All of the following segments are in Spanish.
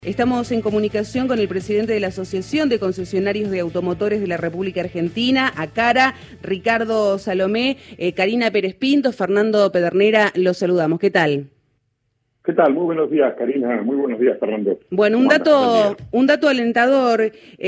Estamos en comunicación con el presidente de la Asociación de Concesionarios de Automotores de la República Argentina, ACARA, Ricardo Salomé, Karina Pérez Pinto, Fernando Pedernera, los saludamos. ¿Qué tal? ¿Qué tal? Muy buenos días, Karina. Muy buenos días, Fernando. Bueno, un dato alentador,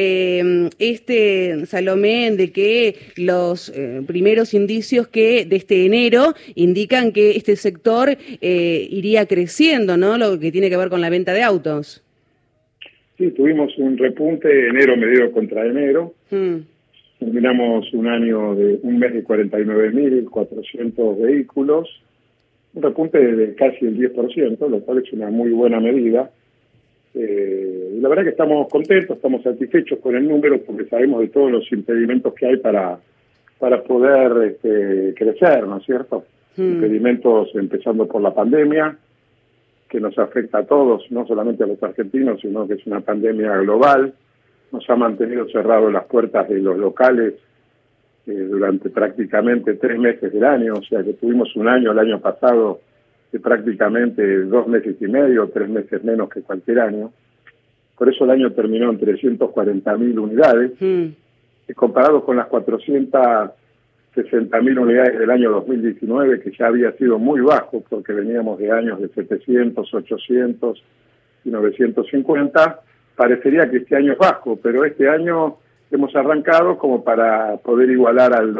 Salomé, de que los primeros indicios que de este enero indican que este sector iría creciendo, ¿no? Lo que tiene que ver con la venta de autos. Sí, tuvimos un repunte enero medido contra enero. Terminamos un mes de 49.400 vehículos, un repunte de casi el 10%, lo cual es una muy buena medida. Y la verdad que estamos contentos, estamos satisfechos con el número porque sabemos de todos los impedimentos que hay para poder crecer, ¿no es cierto? Impedimentos empezando por la pandemia, que nos afecta a todos, no solamente a los argentinos, sino que es una pandemia global. Nos ha mantenido cerrados las puertas de los locales durante prácticamente 3 meses del año, o sea que tuvimos un año el año pasado de prácticamente 2 meses y medio, 3 meses menos que cualquier año. Por eso el año terminó en 340.000 unidades, comparado con las 460.000 unidades del año 2019, que ya había sido muy bajo, porque veníamos de años de 700, 800 y 950, parecería que este año es bajo, pero este año hemos arrancado como para poder igualar al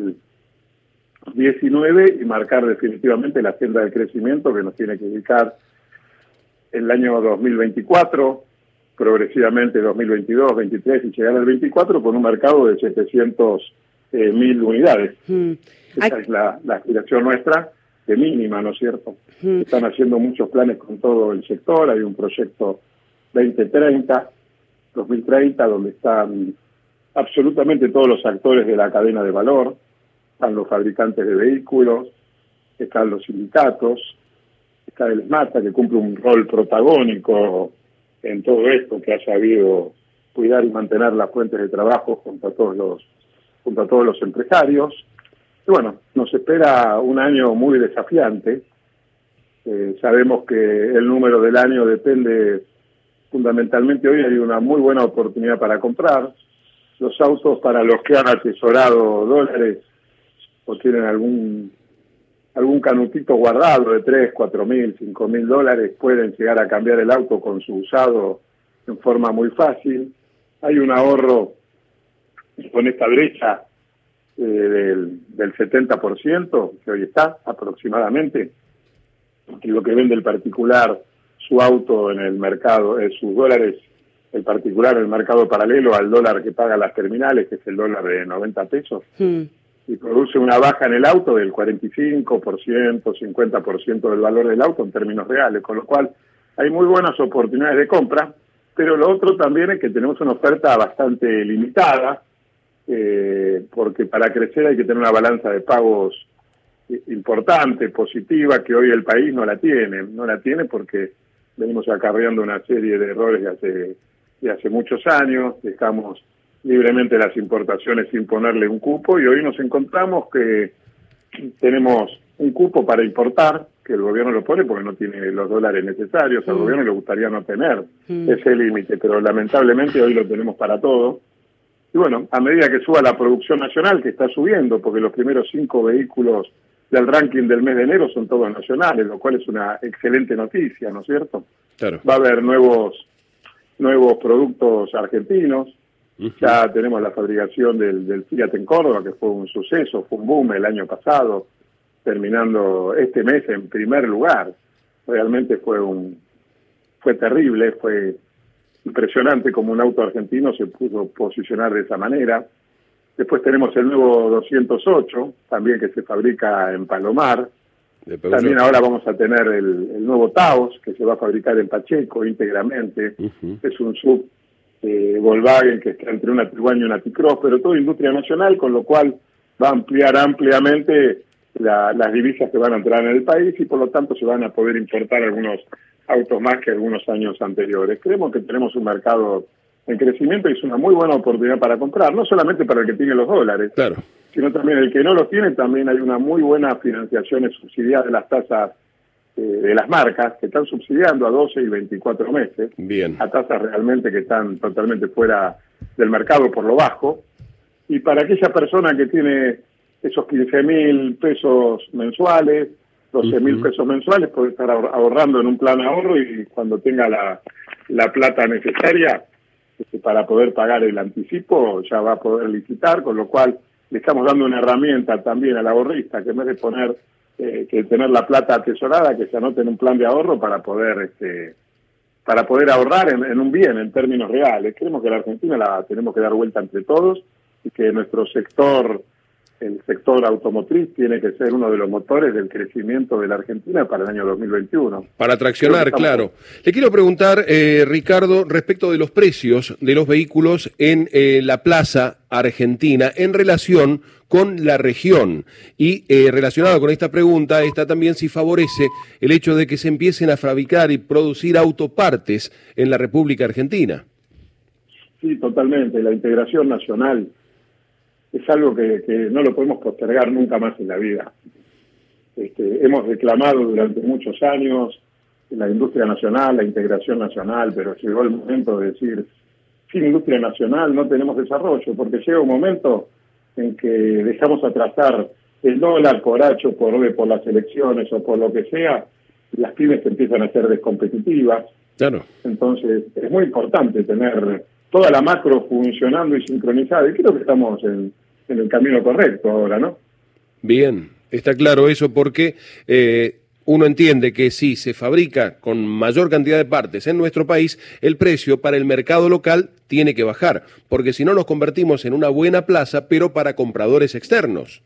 2019 y marcar definitivamente la senda de crecimiento que nos tiene que ubicar el año 2024, progresivamente 2022, 2023 y llegar al 24 con un mercado de 700.000 unidades. Esa es la aspiración nuestra, de mínima, ¿no es cierto? Están haciendo muchos planes con todo el sector, hay un proyecto 2030, donde están absolutamente todos los actores de la cadena de valor, están los fabricantes de vehículos, están los sindicatos, está el SMATA, que cumple un rol protagónico en todo esto, que ha sabido cuidar y mantener las fuentes de trabajo junto a todos los empresarios. Y bueno, nos espera un año muy desafiante. Sabemos que el número del año depende fundamentalmente, hoy hay una muy buena oportunidad para comprar. Los autos, para los que han atesorado dólares o tienen algún canutito guardado de 3, 4.000, 5.000 dólares, pueden llegar a cambiar el auto con su usado en forma muy fácil. Hay un ahorro con esta brecha del 70%, que hoy está aproximadamente, y lo que vende el particular su auto en el mercado, sus dólares, el particular en el mercado paralelo al dólar que paga las terminales, que es el dólar de 90 pesos, y produce una baja en el auto del 45%, 50% del valor del auto en términos reales, con lo cual hay muy buenas oportunidades de compra, pero lo otro también es que tenemos una oferta bastante limitada, porque para crecer hay que tener una balanza de pagos importante, positiva, que hoy el país no la tiene porque venimos acarreando una serie de errores de hace muchos años, dejamos libremente las importaciones sin ponerle un cupo y hoy nos encontramos que tenemos un cupo para importar, que el gobierno lo pone porque no tiene los dólares necesarios, al gobierno le gustaría no tener ese límite, pero lamentablemente hoy lo tenemos para todo. Y bueno, a medida que suba la producción nacional, que está subiendo, porque los primeros 5 vehículos del ranking del mes de enero son todos nacionales, lo cual es una excelente noticia, ¿no es cierto? Claro. Va a haber nuevos productos argentinos. Ya tenemos la fabricación del Fiat en Córdoba, que fue un suceso, fue un boom el año pasado, terminando este mes en primer lugar. Realmente fue terrible, fue impresionante como un auto argentino se pudo posicionar de esa manera. Después tenemos el nuevo 208, también que se fabrica en Palomar. También ahora vamos a tener el nuevo Taos, que se va a fabricar en Pacheco íntegramente. Es un sub Volkswagen que está entre una Tiguan y una T-Cross, pero todo industria nacional, con lo cual va a ampliar ampliamente las divisas que van a entrar en el país y por lo tanto se van a poder importar algunos autos más que algunos años anteriores. Creemos que tenemos un mercado en crecimiento y es una muy buena oportunidad para comprar, no solamente para el que tiene los dólares, sino también el que no los tiene. También hay una muy buena financiación subsidiada de las tasas de las marcas que están subsidiando a 12 y 24 meses, bien, a tasas realmente que están totalmente fuera del mercado por lo bajo, y para aquella persona que tiene esos 15.000 pesos mensuales, 12.000 pesos mensuales, puede estar ahorrando en un plan ahorro y cuando tenga la plata necesaria para poder pagar el anticipo, ya va a poder licitar, con lo cual le estamos dando una herramienta también al ahorrista, que en vez de poner que tener la plata atesorada, que se anote en un plan de ahorro para poder ahorrar en un bien, en términos reales. Creemos que la Argentina la tenemos que dar vuelta entre todos y que nuestro sector, el sector automotriz, tiene que ser uno de los motores del crecimiento de la Argentina para el año 2021. Para traccionar, claro. Le quiero preguntar, Ricardo, respecto de los precios de los vehículos en la plaza argentina en relación con la región. Y relacionado con esta pregunta está también si favorece el hecho de que se empiecen a fabricar y producir autopartes en la República Argentina. Sí, totalmente. La integración nacional es algo que no lo podemos postergar nunca más en la vida. Hemos reclamado durante muchos años la industria nacional, la integración nacional, pero llegó el momento de decir, sin industria nacional no tenemos desarrollo, porque llega un momento en que dejamos atrasar el dólar por H o por B, por las elecciones o por lo que sea, y las pymes empiezan a ser descompetitivas. Claro. Entonces es muy importante tener toda la macro funcionando y sincronizada, y creo que estamos en el camino correcto ahora, ¿no? Bien, está claro eso porque uno entiende que si se fabrica con mayor cantidad de partes en nuestro país, el precio para el mercado local tiene que bajar, porque si no nos convertimos en una buena plaza, pero para compradores externos.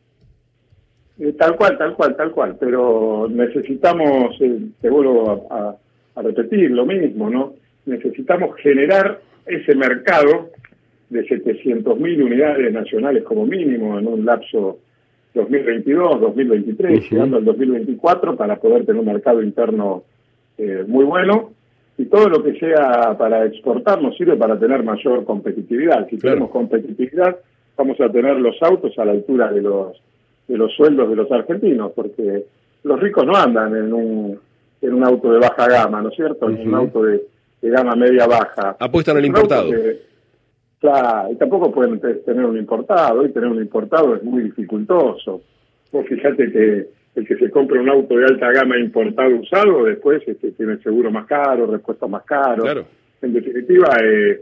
Tal cual, pero necesitamos, te vuelvo a repetir lo mismo, ¿no? Necesitamos generar ese mercado de 700.000 unidades nacionales como mínimo en un lapso 2022, 2023, llegando al 2024 para poder tener un mercado interno muy bueno, y todo lo que sea para exportar nos sirve para tener mayor competitividad. Si tenemos competitividad, vamos a tener los autos a la altura de los sueldos de los argentinos, porque los ricos no andan en un auto de baja gama, ¿no es cierto? En un auto de gama media-baja. Apuestan al importado. Claro, y tampoco pueden tener un importado, y tener un importado es muy dificultoso. Vos fíjate que el que se compra un auto de alta gama importado usado, después tiene seguro más caro, repuestos más caros. Claro. En definitiva,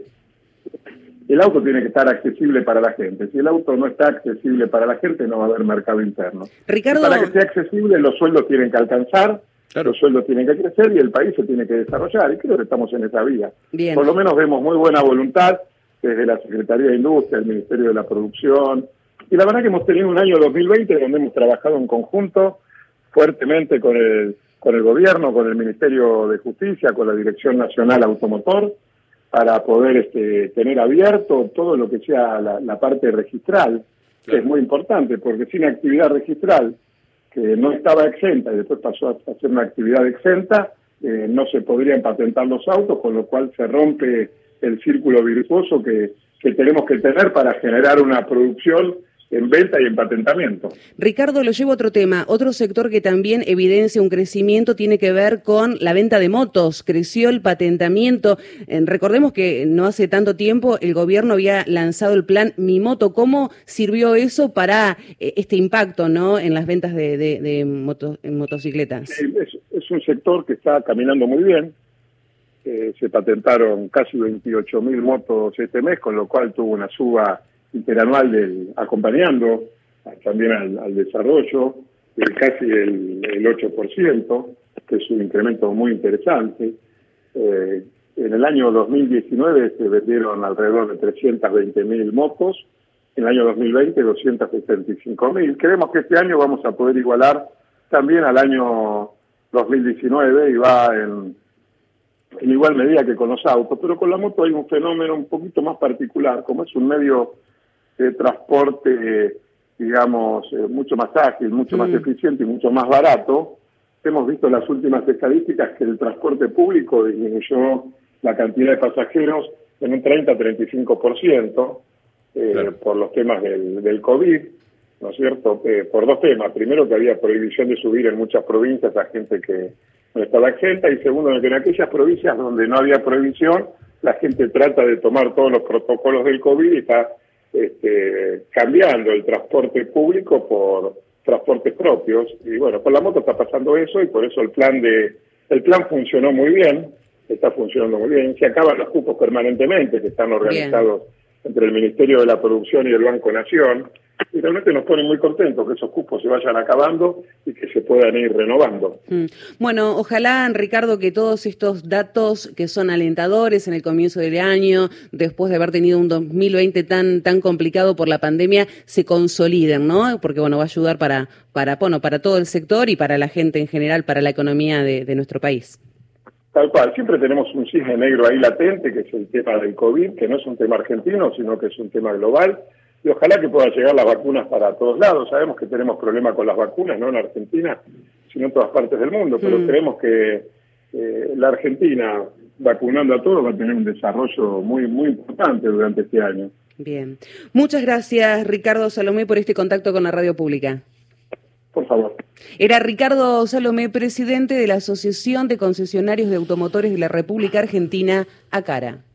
el auto tiene que estar accesible para la gente. Si el auto no está accesible para la gente, no va a haber mercado interno. Ricardo, y para que sea accesible, los sueldos tienen que alcanzar, los sueldos tienen que crecer y el país se tiene que desarrollar. Y creo que estamos en esa vía. Bien. Por lo menos vemos muy buena voluntad desde la Secretaría de Industria, el Ministerio de la Producción. Y la verdad que hemos tenido un año 2020 donde hemos trabajado en conjunto fuertemente con el gobierno, con el Ministerio de Justicia, con la Dirección Nacional Automotor, para poder tener abierto todo lo que sea la parte registral, que es muy importante, porque sin actividad registral, que no estaba exenta y después pasó a ser una actividad exenta, no se podrían patentar los autos, con lo cual se rompe el círculo virtuoso que tenemos que tener para generar una producción en venta y en patentamiento. Ricardo, lo llevo a otro tema. Otro sector que también evidencia un crecimiento tiene que ver con la venta de motos. Creció el patentamiento. Recordemos que no hace tanto tiempo el gobierno había lanzado el plan Mi Moto. ¿Cómo sirvió eso para este impacto, ¿no?, en las ventas de motocicletas? Sí, es un sector que está caminando muy bien. Se patentaron casi 28.000 motos este mes, con lo cual tuvo una suba interanual acompañando también al desarrollo de casi el 8%, que es un incremento muy interesante. En el año 2019 se vendieron alrededor de 320.000 motos, en el año 2020 275.000. Creemos que este año vamos a poder igualar también al año 2019 y va en igual medida que con los autos, pero con la moto hay un fenómeno un poquito más particular, como es un medio de transporte, digamos, mucho más ágil, mucho más eficiente y mucho más barato. Hemos visto en las últimas estadísticas que el transporte público disminuyó la cantidad de pasajeros en un 30-35%, por los temas del COVID. ¿no es cierto? Por dos temas. Primero, que había prohibición de subir en muchas provincias a gente que no estaba exenta, y segundo, que en aquellas provincias donde no había prohibición, la gente trata de tomar todos los protocolos del COVID y está cambiando el transporte público por transportes propios. Y bueno, con la moto está pasando eso, y por eso el plan funcionó muy bien, está funcionando muy bien. Se acaban los cupos permanentemente, que están organizados entre el Ministerio de la Producción y el Banco Nación, y realmente nos pone muy contentos que esos cupos se vayan acabando y que se puedan ir renovando. Bueno, ojalá, Ricardo, que todos estos datos que son alentadores en el comienzo del año, después de haber tenido un 2020 tan complicado por la pandemia, se consoliden, ¿no? Porque bueno, va a ayudar para todo el sector y para la gente en general, para la economía de nuestro país. Tal cual, siempre tenemos un cisne negro ahí latente, que es el tema del COVID, que no es un tema argentino, sino que es un tema global, y ojalá que puedan llegar las vacunas para todos lados. Sabemos que tenemos problemas con las vacunas, no en Argentina, sino en todas partes del mundo, pero creemos que la Argentina, vacunando a todos, va a tener un desarrollo muy, muy importante durante este año. Bien. Muchas gracias, Ricardo Salomé, por este contacto con la radio pública. Por favor. Era Ricardo Salomé, presidente de la Asociación de Concesionarios de Automotores de la República Argentina, ACARA.